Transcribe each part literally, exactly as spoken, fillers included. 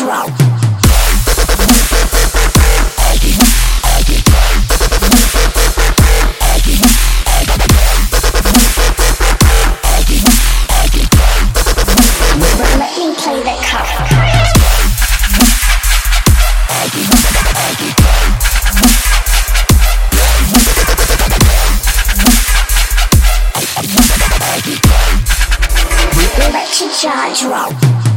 roll. Let me play that card. Let your charge roll.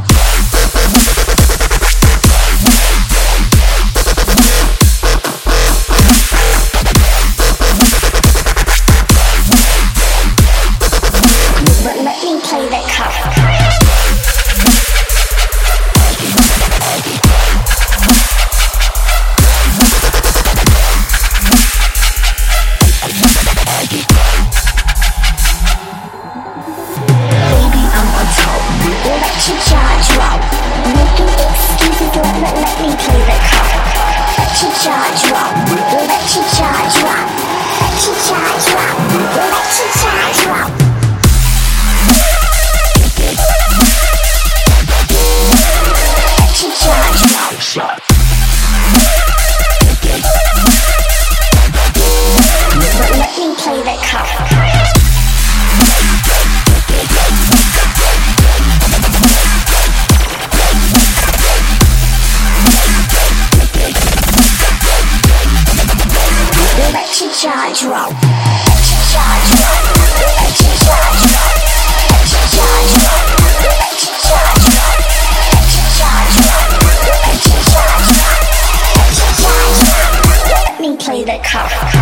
Let me play that card. Let your charge roll. Making excuses, let, let, let me play the card. Let your charge roll. Let your charge roll. Let your charge roll. Let your charge roll. Let your charge roll. Let, let me play that card. Let your charge roll. Let your charge roll. Let your charge roll. Let your charge roll. Let your charge roll. Let your charge roll. Let your charge roll. Let your charge roll. Let me play that card.